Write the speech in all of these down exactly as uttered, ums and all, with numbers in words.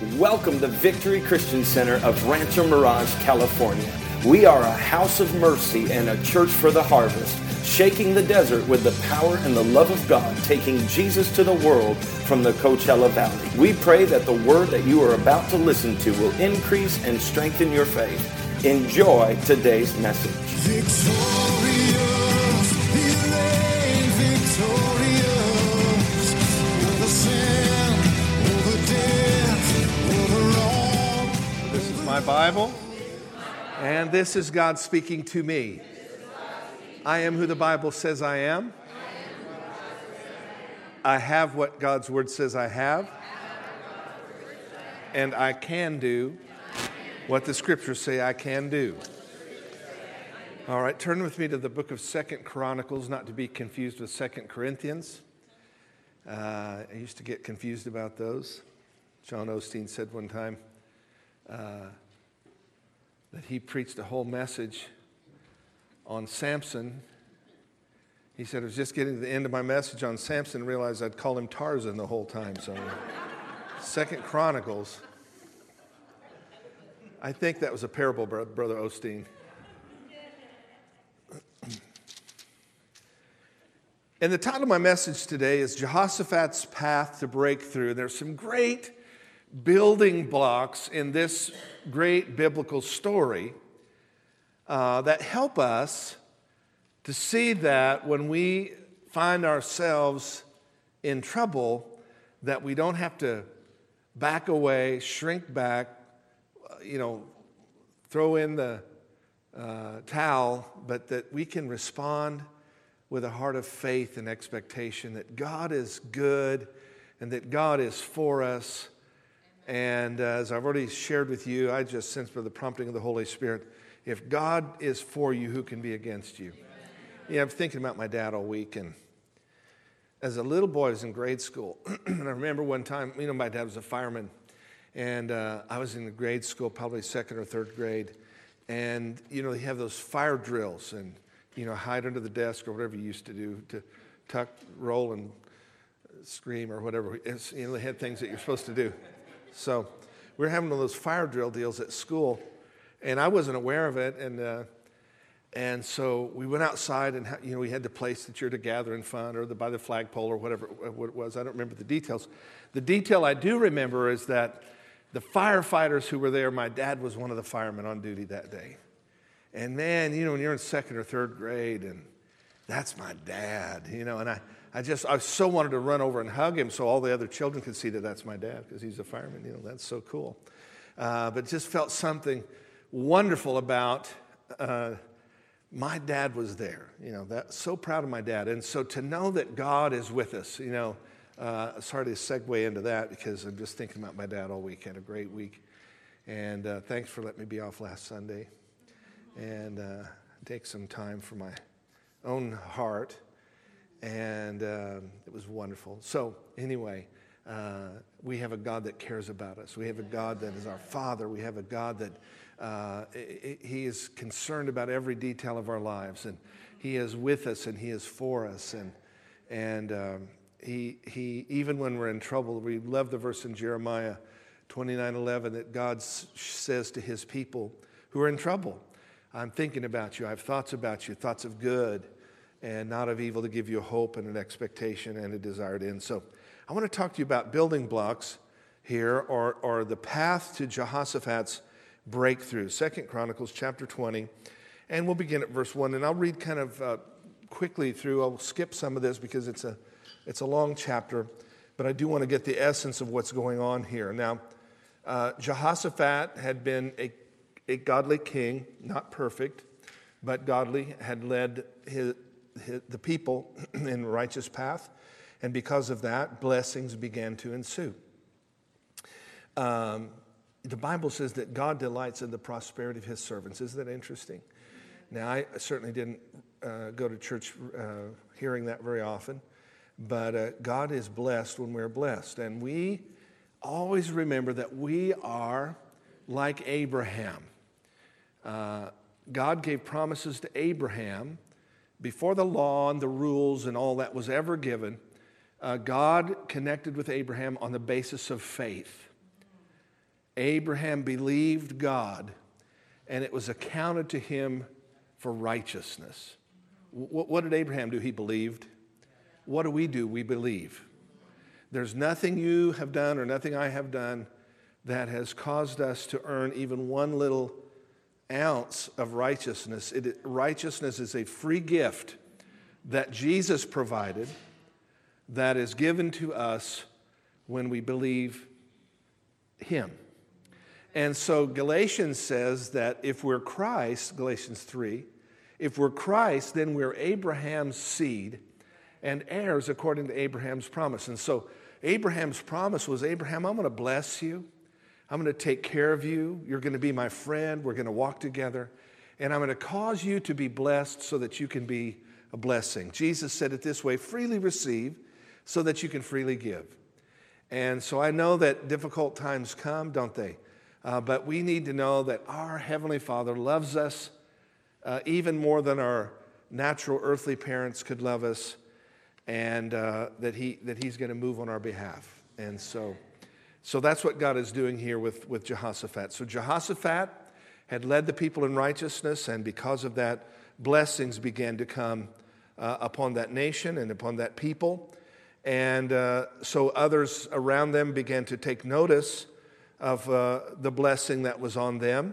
Welcome to Victory Christian Center of Rancho Mirage, California. We are a house of mercy and a church for the harvest, shaking the desert with the power and the love of God, taking Jesus to the world from the Coachella Valley. We pray that the word that you are about to listen to will increase and strengthen your faith. Enjoy today's message. Victorious, he reigned victorious, over sin, over death, over all. This is my Bible, and this is God speaking to me. I am who the Bible says I am. I have what God's Word says I have. And I can do what the Scriptures say I can do. All right, turn with me to the book of Second Chronicles, not to be confused with Second Corinthians. Uh, I used to get confused about those. John Osteen said one time uh, that he preached a whole message on Samson. He said, I was just getting to the end of my message on Samson and realized I'd call him Tarzan the whole time. So, Second Chronicles. I think that was a parable, Brother Osteen. And the title of my message today is Jehoshaphat's Path to Breakthrough. There's some great building blocks in this great biblical story uh, that help us to see that when we find ourselves in trouble, that we don't have to back away, shrink back, you know, throw in the uh, towel, but that we can respond with a heart of faith and expectation that God is good and that God is for us. And uh, as I've already shared with you, I just sense by the prompting of the Holy Spirit, if God is for you, who can be against you? Yeah, I'm thinking about my dad all week, and as a little boy, I was in grade school, and I remember one time, you know, my dad was a fireman, and uh, I was in grade school, probably second or third grade, and, you know, they have those fire drills, and, you know, hide under the desk or whatever you used to do to tuck, roll, and scream or whatever. It's, you know, they had things that you're supposed to do. So we were having one of those fire drill deals at school, and I wasn't aware of it, and uh, And so we went outside, and you know we had the place that you're to gather in fun, or the, by the flagpole, or whatever what it was. I don't remember the details. The detail I do remember is that the firefighters who were there, my dad was one of the firemen on duty that day. And man, you know, when you're in second or third grade, and that's my dad, you know, and I, I just, I so wanted to run over and hug him so all the other children could see that that's my dad, because he's a fireman, you know, that's so cool. Uh, but just felt something wonderful about uh, my dad was there, you know, that, so proud of my dad. And so to know that God is with us, you know, uh, sorry to segue into that because I'm just thinking about my dad all week. Had a great week. And uh, thanks for letting me be off last Sunday and uh, take some time for my own heart. And uh, it was wonderful. So anyway, uh, we have a God that cares about us. We have a God that is our Father. We have a God that Uh, he is concerned about every detail of our lives, and he is with us, and he is for us, and and um, he he even when we're in trouble, we love the verse in Jeremiah twenty-nine eleven that God s- says to his people who are in trouble, I'm thinking about you, I have thoughts about you, thoughts of good and not of evil, to give you a hope and an expectation and a desired end. So I want to talk to you about building blocks here, or or the path to Jehoshaphat's breakthrough. Second Chronicles chapter twenty, and we'll begin at verse one. And I'll read kind of uh, quickly through. I'll skip some of this because it's a it's a long chapter, but I do want to get the essence of what's going on here. Now, uh, Jehoshaphat had been a a godly king, not perfect, but godly, had led his, his, the people in a righteous path, and because of that, blessings began to ensue. Um, The Bible says that God delights in the prosperity of his servants. Isn't that interesting? Now, I certainly didn't uh, go to church uh, hearing that very often, but uh, God is blessed when we're blessed. And we always remember that we are like Abraham. Uh, God gave promises to Abraham before the law and the rules and all that was ever given. Uh, God connected with Abraham on the basis of faith. Abraham believed God, and it was accounted to him for righteousness. What, what did Abraham do? He believed. What do we do? We believe. There's nothing you have done or nothing I have done that has caused us to earn even one little ounce of righteousness. It, righteousness is a free gift that Jesus provided that is given to us when we believe Him. And so Galatians says that if we're Christ, Galatians three, if we're Christ, then we're Abraham's seed and heirs according to Abraham's promise. And so Abraham's promise was, Abraham, I'm going to bless you. I'm going to take care of you. You're going to be my friend. We're going to walk together. And I'm going to cause you to be blessed so that you can be a blessing. Jesus said it this way, freely receive so that you can freely give. And so I know that difficult times come, don't they? Uh, but we need to know that our Heavenly Father loves us uh, even more than our natural earthly parents could love us, and uh, that he that He's going to move on our behalf. And so, so that's what God is doing here with, with Jehoshaphat. So Jehoshaphat had led the people in righteousness, and because of that, blessings began to come uh, upon that nation and upon that people. And uh, so others around them began to take notice of uh, the blessing that was on them.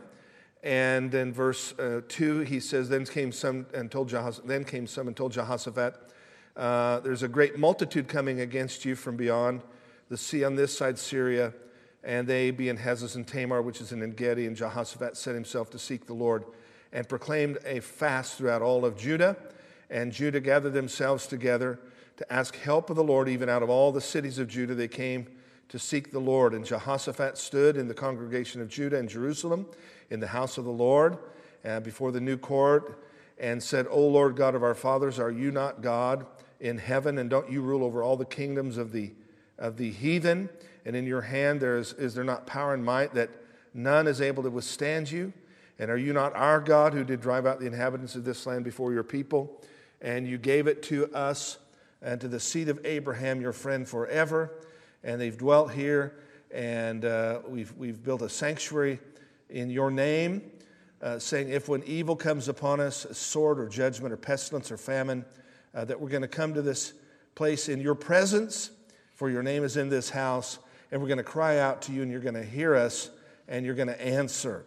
And in verse uh, two, he says, "Then came some and told Jehoshaphat, then came some and told Jehoshaphat, uh, there's a great multitude coming against you from beyond the sea on this side Syria, and they be in Hazaz and Tamar, which is in En-gedi. And Jehoshaphat set himself to seek the Lord, and proclaimed a fast throughout all of Judah. And Judah gathered themselves together to ask help of the Lord. Even out of all the cities of Judah they came to seek the Lord. And Jehoshaphat stood in the congregation of Judah and Jerusalem in the house of the Lord uh, before the new court, and said, O Lord God of our fathers, are you not God in heaven? And don't you rule over all the kingdoms of the of the heathen? And in your hand there is, is there not power and might that none is able to withstand you? And are you not our God who did drive out the inhabitants of this land before your people? And you gave it to us and to the seed of Abraham, your friend, forever. And they've dwelt here, and uh, we've we've built a sanctuary in your name, uh, saying, if when evil comes upon us, sword or judgment or pestilence or famine, uh, that we're going to come to this place in your presence, for your name is in this house, and we're going to cry out to you, and you're going to hear us, and you're going to answer.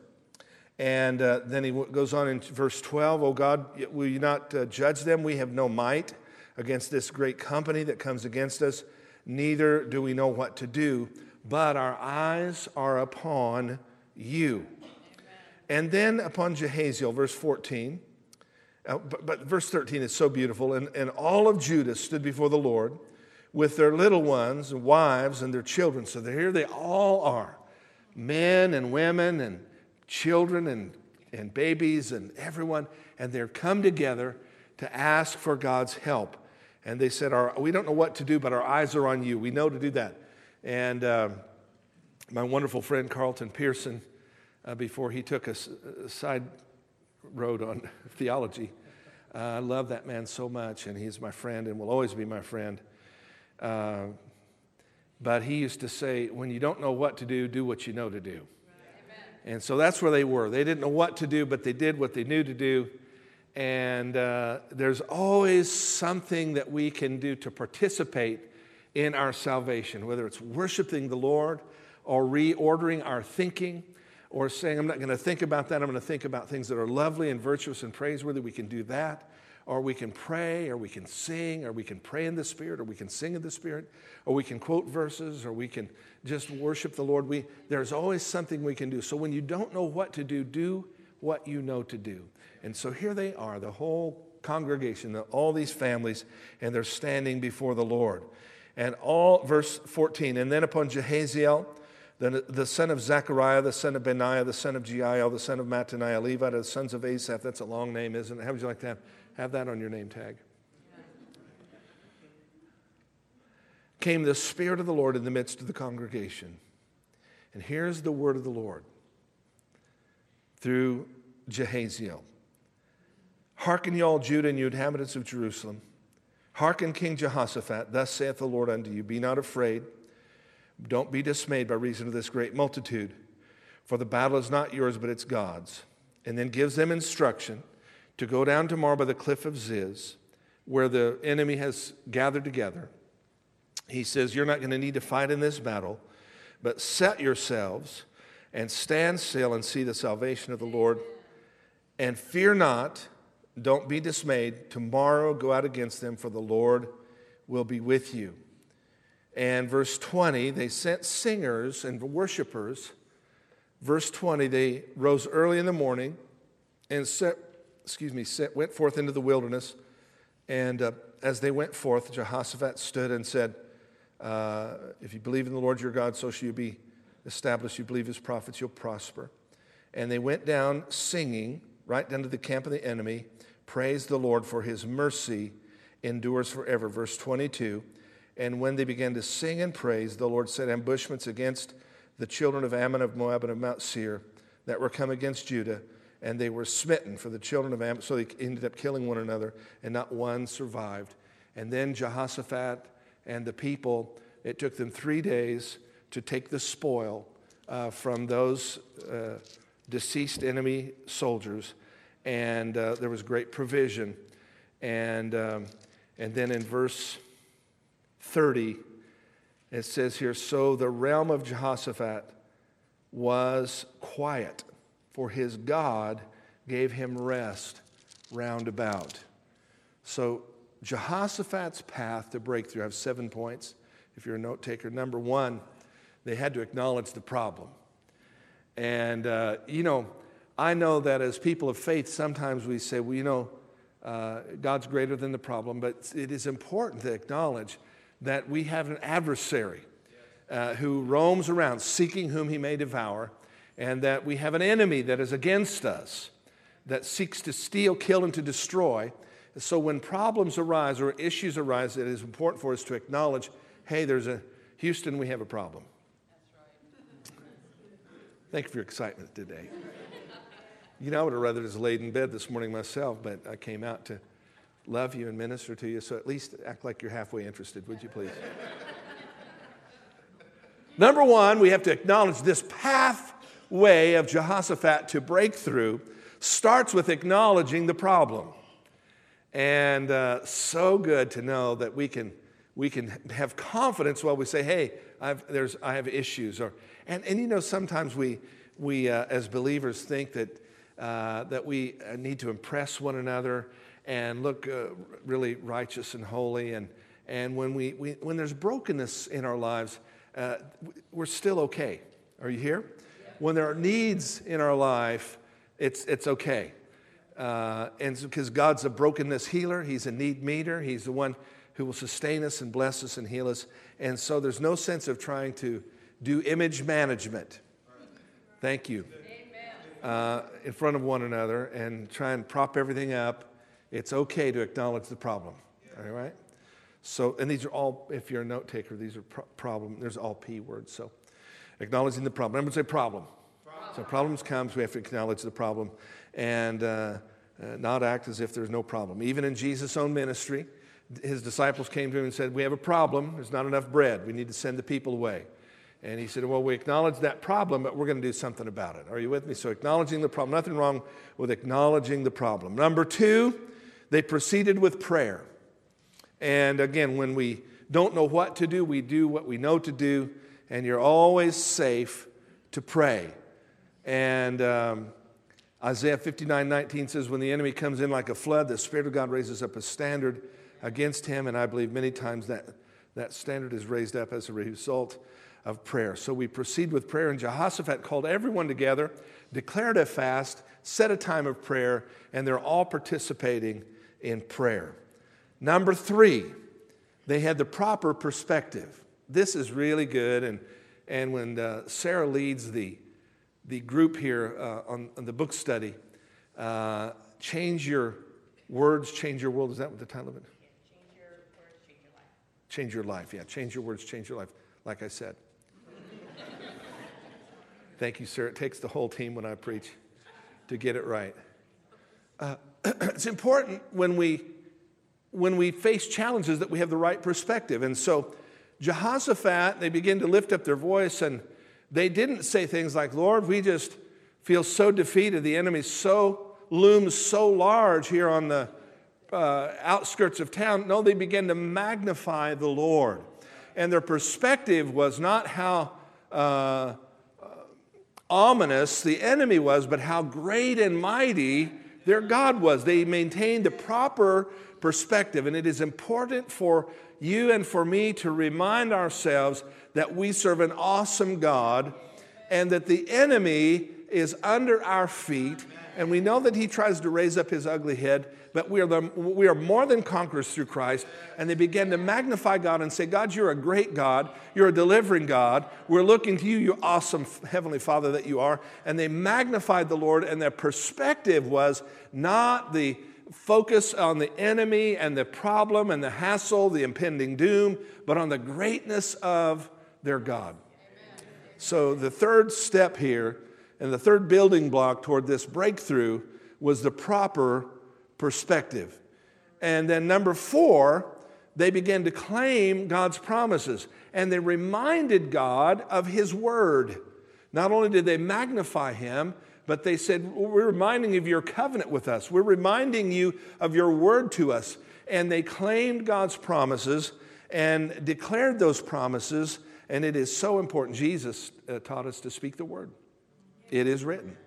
And uh, then he goes on in verse twelve, O God, will you not uh, judge them? We have no might against this great company that comes against us, neither do we know what to do, but our eyes are upon you. And then upon Jehaziel, verse fourteen, uh, but, but verse thirteen is so beautiful. And, and all of Judah stood before the Lord with their little ones, and wives, and their children. So here they all are, men and women and children and, and babies and everyone. And they're come together to ask for God's help. And they said, our, we don't know what to do, but our eyes are on you. We know to do that. And uh, my wonderful friend Carlton Pearson, Uh, before he took a, a side road on theology. Uh, I love that man so much, and he's my friend and will always be my friend. Uh, but he used to say, when you don't know what to do, do what you know to do. Amen. And so that's where they were. They didn't know what to do, but they did what they knew to do. And uh, there's always something that we can do to participate in our salvation, whether it's worshiping the Lord or reordering our thinking, or saying, I'm not going to think about that. I'm going to think about things that are lovely and virtuous and praiseworthy. We can do that. Or we can pray, or we can sing, or we can pray in the Spirit, or we can sing in the Spirit, or we can quote verses, or we can just worship the Lord. We, there's always something we can do. So when you don't know what to do, do what you know to do. And so here they are, the whole congregation, all these families, and they're standing before the Lord. And all, verse fourteen, and then upon Jehaziel, The, the son of Zechariah, the son of Benaiah, the son of Jeiel, the son of Mattaniah, Levi, the sons of Asaph. That's a long name, isn't it? How would you like to have, have that on your name tag? Came the Spirit of the Lord in the midst of the congregation. And here's the word of the Lord through Jehaziel. Hearken ye all Judah and you inhabitants of Jerusalem. Hearken King Jehoshaphat, thus saith the Lord unto you, be not afraid. Don't be dismayed by reason of this great multitude. for the battle is not yours, but it's God's. And then gives them instruction to go down tomorrow by the cliff of Ziz, where the enemy has gathered together. He says, you're not going to need to fight in this battle, but set yourselves and stand still and see the salvation of the Lord. And fear not, don't be dismayed. Tomorrow go out against them, for the Lord will be with you. And verse twenty, they sent singers and worshipers. Verse twenty, they rose early in the morning and set, excuse me, set, went forth into the wilderness. And uh, as they went forth, Jehoshaphat stood and said, uh, if you believe in the Lord your God, so shall you be established. You believe his prophets, you'll prosper. And they went down singing right down to the camp of the enemy. Praise the Lord, for his mercy endures forever. Verse twenty-two, and when they began to sing and praise, the Lord set ambushments against the children of Ammon, of Moab, and of Mount Seir that were come against Judah, and they were smitten for the children of Ammon. So they ended up killing one another, and not one survived. And then Jehoshaphat and the people, it took them three days to take the spoil uh, from those uh, deceased enemy soldiers, and uh, there was great provision. And um, and then in verse thirty, it says here, so the realm of Jehoshaphat was quiet, for his God gave him rest round about. So Jehoshaphat's path to breakthrough, I have seven points if you're a note taker. Number one, they had to acknowledge the problem. And, uh, you know, I know that as people of faith, sometimes we say, well, you know, uh, God's greater than the problem, but it is important to acknowledge that we have an adversary uh, who roams around seeking whom he may devour, and that we have an enemy that is against us, that seeks to steal, kill, and to destroy. So when problems arise or issues arise, it is important for us to acknowledge, hey, there's a, Houston, we have a problem. That's right. Thank you for your excitement today. You know, I would have rather just laid in bed this morning myself, but I came out to love you and minister to you, so at least act like you're halfway interested, would you please? Number one, we have to acknowledge this pathway of Jehoshaphat to breakthrough starts with acknowledging the problem. And uh, so good to know that we can we can have confidence while we say, hey, I've, there's, I have issues. Or, and, and you know, sometimes we, we uh, as believers think that, uh, that we need to impress one another and look uh, really righteous and holy. And, and when, we, we, when there's brokenness in our lives, uh, we're still okay. Are you here? Yeah. When there are needs in our life, it's, it's okay. Uh, and because God's a brokenness healer, he's a need meter, he's the one who will sustain us and bless us and heal us. And so there's no sense of trying to do image management. Thank you. Uh, in front of one another and try and prop everything up. It's okay to acknowledge the problem. All right? So, and these are all, if you're a note taker, these are pro- problem. There's all P words. So, acknowledging the problem. Everyone say problem. problem. So, problems comes, we have to acknowledge the problem and uh, uh, not act as if there's no problem. Even in Jesus' own ministry, his disciples came to him and said, we have a problem. There's not enough bread. We need to send the people away. And he said, well, we acknowledge that problem, but we're going to do something about it. Are you with me? So acknowledging the problem. Nothing wrong with acknowledging the problem. Number two, they proceeded with prayer. And again, when we don't know what to do, we do what we know to do, and you're always safe to pray. And um, Isaiah fifty-nine nineteen says, when the enemy comes in like a flood, the Spirit of God raises up a standard against him, and I believe many times that, that standard is raised up as a result of prayer. So we proceed with prayer, and Jehoshaphat called everyone together, declared a fast, set a time of prayer, and they're all participating in prayer. Number three, they had the proper perspective. This is really good, and, and when uh, Sarah leads the, the group here uh, on, on the book study, uh, Change Your Words, Change Your World, is that what the title of it? Change your words, change your life. Change your life, yeah. Change your words, change your life, like I said. Thank you, sir. It takes the whole team when I preach to get it right. Uh, it's important when we when we face challenges that we have the right perspective. And so Jehoshaphat, they begin to lift up their voice, and They didn't say things like, Lord, we just feel so defeated. The enemy so looms so large here on the uh, outskirts of town. No, they began to magnify the Lord. And their perspective was not how uh, uh, ominous the enemy was, but how great and mighty their God was. They maintained the proper perspective. And it is important for you and for me to remind ourselves that we serve an awesome God and that the enemy is under our feet. And we know that he tries to raise up his ugly head, but we are, the, we are more than conquerors through Christ. And they began to magnify God and say, God, you're a great God. You're a delivering God. We're looking to you, you awesome Heavenly Father that you are. And they magnified the Lord, and their perspective was not the focus on the enemy and the problem and the hassle, the impending doom, but on the greatness of their God. Amen. So the third step here, and the third building block toward this breakthrough, was the proper perspective. And then number four, they began to claim God's promises, and they reminded God of his word. Not only did they magnify him, but they said, we're reminding you of your covenant with us. We're reminding you of your word to us. And they claimed God's promises and declared those promises. And it is so important. Jesus uh, taught us to speak the word. It is written.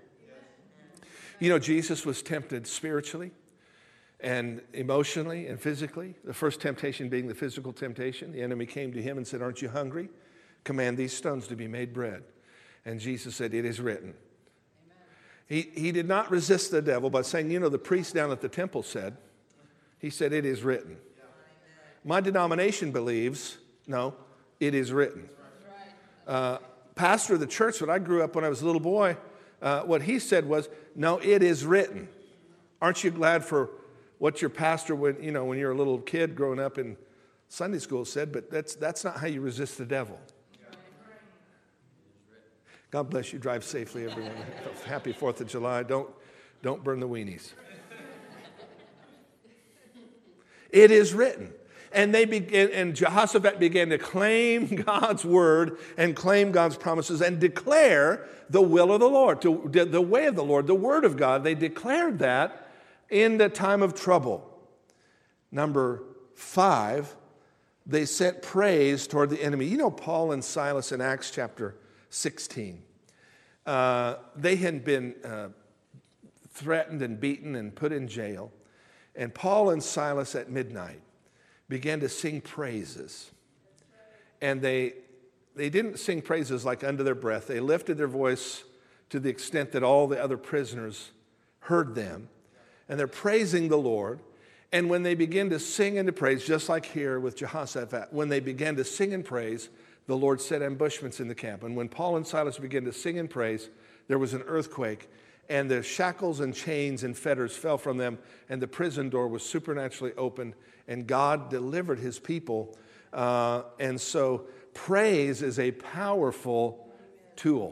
You know, Jesus was tempted spiritually and emotionally and physically. The first temptation being the physical temptation. The enemy came to him and said, aren't you hungry? Command these stones to be made bread. And Jesus said, it is written. He, he did not resist the devil by saying, you know, the priest down at the temple said. He said, it is written. My denomination believes, no, it is written. Uh, pastor of the church that I grew up when I was a little boy, uh, what he said was, no, it is written. Aren't you glad for what your pastor, when, you know, when you're a little kid growing up in Sunday school said, but that's, that's not how you resist the devil. God bless you. Drive safely, everyone. Happy fourth of July. Don't, don't burn the weenies. It is written. And they began, and Jehoshaphat began to claim God's word and claim God's promises and declare the will of the Lord, to, the way of the Lord, the word of God. They declared that in the time of trouble. Number five, they sent praise toward the enemy. You know Paul and Silas in Acts chapter sixteen. Uh, they had been uh, threatened and beaten and put in jail. And Paul and Silas at midnight began to sing praises. And they, they didn't sing praises like under their breath. They lifted their voice to the extent that all the other prisoners heard them. And they're praising the Lord. And when they begin to sing and to praise, just like here with Jehoshaphat, when they began to sing and praise, the Lord set ambushments in the camp. And when Paul and Silas began to sing and praise, there was an earthquake, and the shackles and chains and fetters fell from them, and the prison door was supernaturally opened, and God delivered his people. Uh, and so praise is a powerful tool.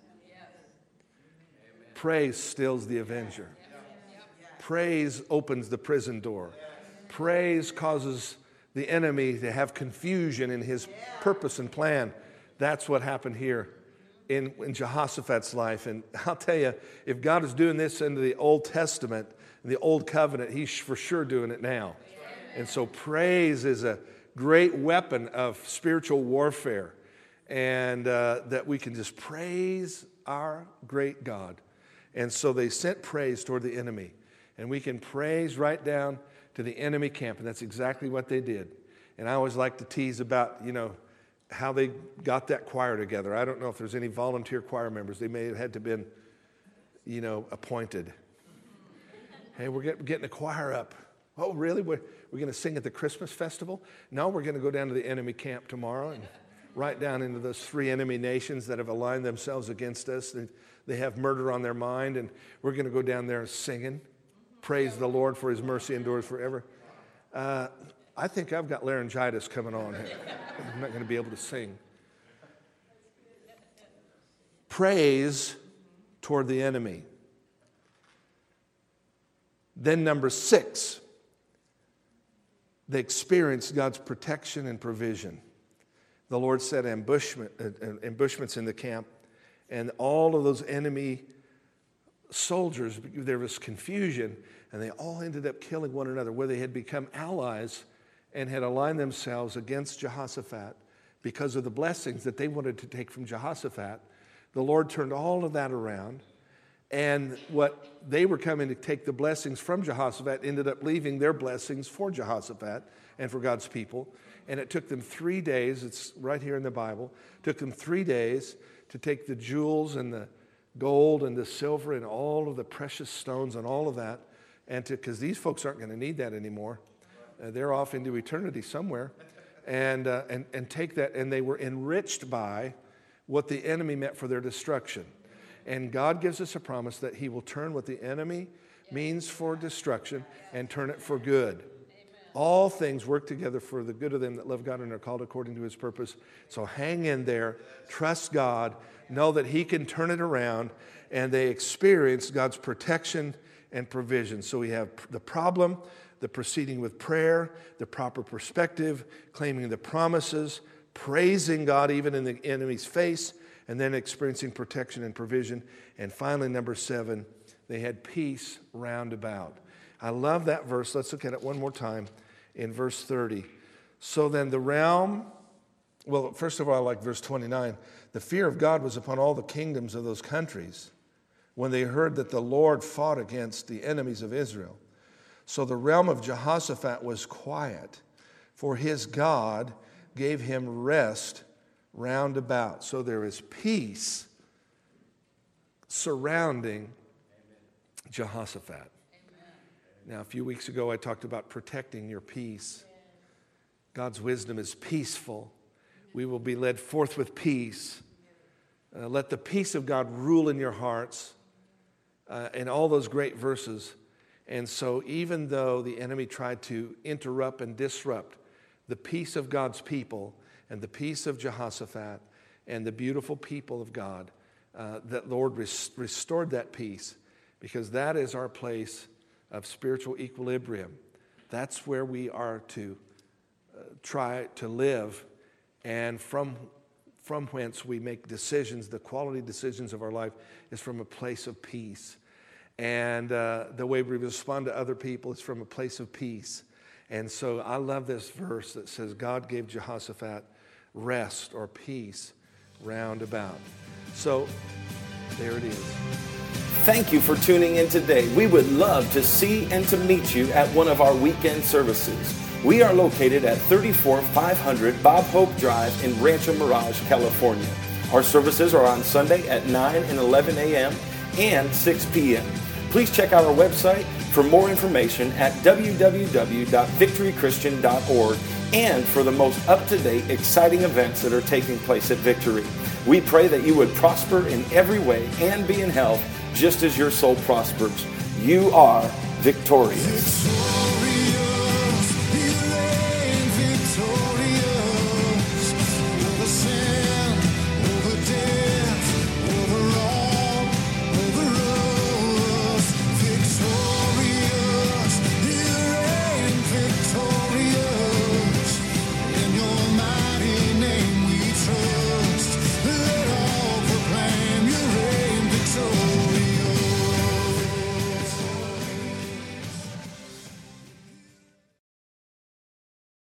Praise stills the avenger. Praise opens the prison door. Praise causes the enemy to have confusion in his purpose and plan. That's what happened here in, in Jehoshaphat's life. And I'll tell you, if God is doing this in the Old Testament, in the Old Covenant, he's for sure doing it now. And so praise is a great weapon of spiritual warfare. And uh, that we can just praise our great God. And so they sent praise toward the enemy. And we can praise right down to the enemy camp, and that's exactly what they did. And I always like to tease about, you know, how they got that choir together. I don't know if there's any volunteer choir members. They may have had to been, you know, appointed. Hey, we're get, getting a choir up. Oh, really? We're, we're going to sing at the Christmas festival? No, we're going to go down to the enemy camp tomorrow and right down into those three enemy nations that have aligned themselves against us. They, they have murder on their mind, and we're going to go down there singing. Praise the Lord, for his mercy endures forever. Uh, I think I've got laryngitis coming on. I'm not going to be able to sing. Praise toward the enemy. Then number six, they experienced God's protection and provision. The Lord set ambushment, uh, ambushments in the camp. And all of those enemy soldiers, there was confusion, and they all ended up killing one another, where they had become allies and had aligned themselves against Jehoshaphat because of the blessings that they wanted to take from Jehoshaphat. The Lord turned all of that around, and what they were coming to take the blessings from Jehoshaphat ended up leaving their blessings for Jehoshaphat and for God's people. And it took them three days, it's right here in the Bible, took them three days to take the jewels and the gold and the silver and all of the precious stones and all of that, and to, because these folks aren't going to need that anymore. Uh, they're off into eternity somewhere, and, uh, and, and take that, and they were enriched by what the enemy meant for their destruction. And God gives us a promise that he will turn what the enemy means for destruction and turn it for good. All things work together for the good of them that love God and are called according to his purpose. So hang in there, trust God, know that he can turn it around, and they experience God's protection and provision. So we have the problem, the proceeding with prayer, the proper perspective, claiming the promises, praising God even in the enemy's face, and then experiencing protection and provision. And finally, number seven, they had peace round about. I love that verse. Let's look at it one more time in verse thirty. So then the realm, well, first of all, I like verse twenty-nine. The fear of God was upon all the kingdoms of those countries when they heard that the Lord fought against the enemies of Israel. So the realm of Jehoshaphat was quiet, for his God gave him rest round about. So there is peace surrounding Jehoshaphat. Now, a few weeks ago, I talked about protecting your peace. God's wisdom is peaceful. We will be led forth with peace. Uh, let the peace of God rule in your hearts, uh, and all those great verses. And so even though the enemy tried to interrupt and disrupt the peace of God's people and the peace of Jehoshaphat and the beautiful people of God, uh, that Lord res- restored that peace, because that is our place of spiritual equilibrium. That's where we are to uh, try to live, and from from whence we make decisions. The quality decisions of our life is from a place of peace, and uh, the way we respond to other people is from a place of peace. And so I love this verse that says God gave Jehoshaphat rest or peace round about. So there it is. Thank you for tuning in today. We would love to see and to meet you at one of our weekend services. We are located at thirty-four five hundred Bob Hope Drive in Rancho Mirage, California. Our services are on Sunday at nine and eleven a.m. and six p.m. Please check out our website for more information at w w w dot victory christian dot org and for the most up-to-date, exciting events that are taking place at Victory. We pray that you would prosper in every way and be in health just as your soul prospers. You are victorious. Victorious.